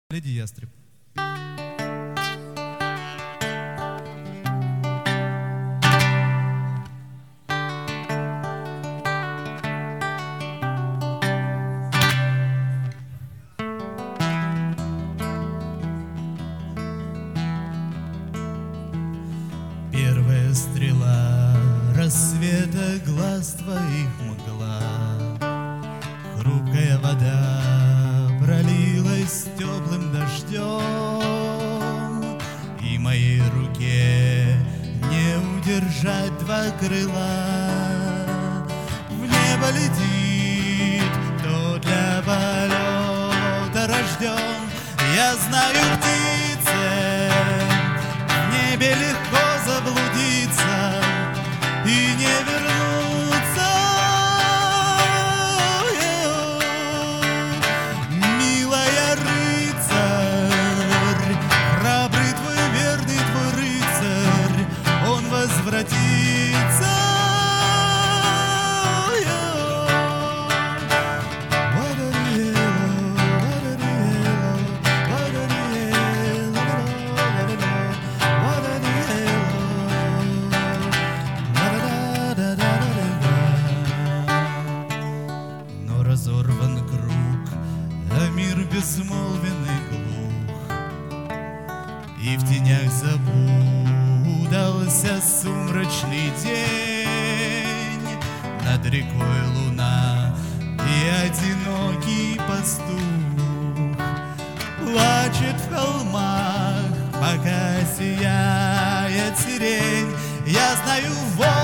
Леди Ястреб. Первая стрела рассвета, глаз твоих мгла, хрупкая вода пролилась теплым дождем, и моей руке не удержать два крыла. В небо летит, кто для полета рожден. Я знаю, птице, в небе легко заблудиться и не вернуться. Милая рыцарь, храбрый твой, верный твой рыцарь, он возвратится. Разорван круг, а мир безмолвен и глух, и в тенях запутался сумрачный день. Над рекой луна и одинокий пастух плачет в холмах, пока сияет сирень. Я знаю,